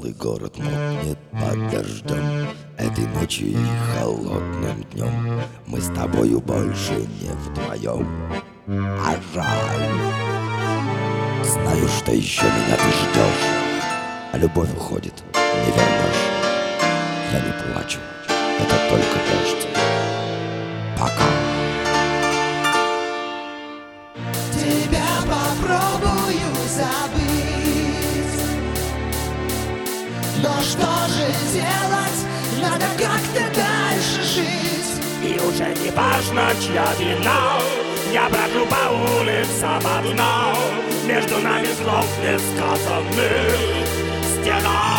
Целый город мокнет под дождем, этой ночью и холодным днем. Мы с тобою больше не вдвоем, а жаль. Знаю, что еще меня ты ждешь, а любовь уходит, не вернешь. Я не плачу, это только дождь. Пока. Тебя попробую забыть, но что же делать? Надо как-то дальше жить. И уже не важно, чья вина. Я брожу по улицам одна, между нами слов несказанных стена.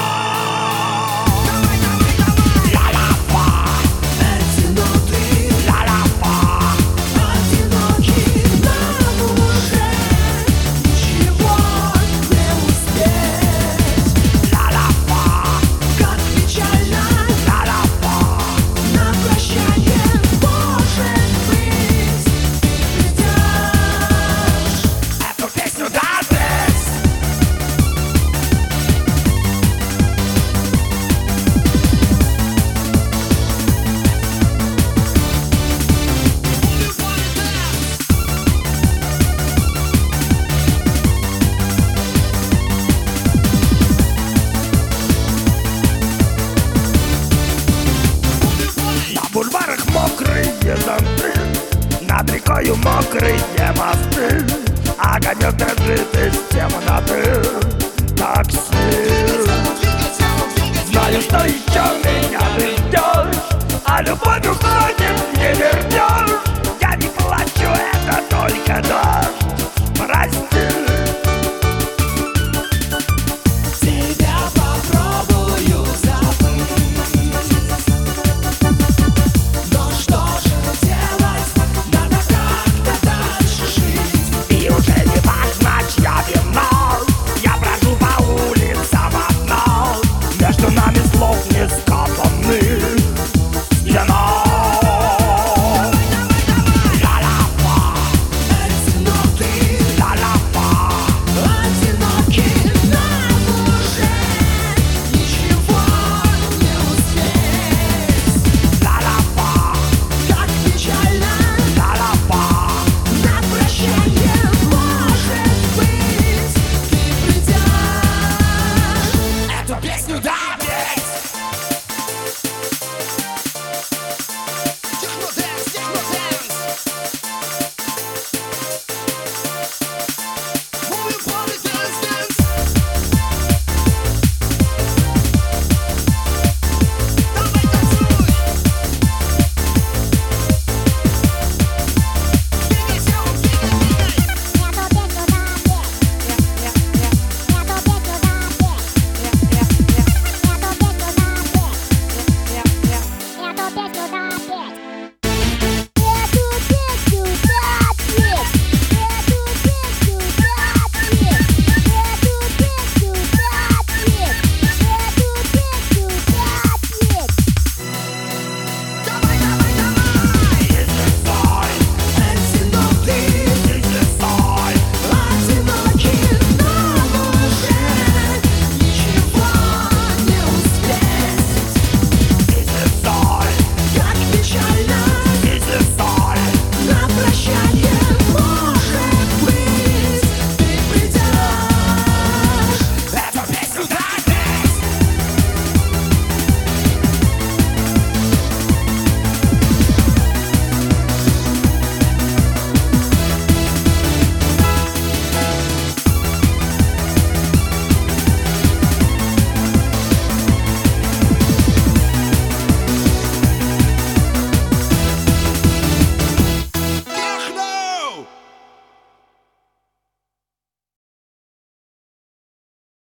На бульварах мокрые зонты, над рекою мокрые мосты, огонек дрожит из темноты такси. Знаю, что еще меня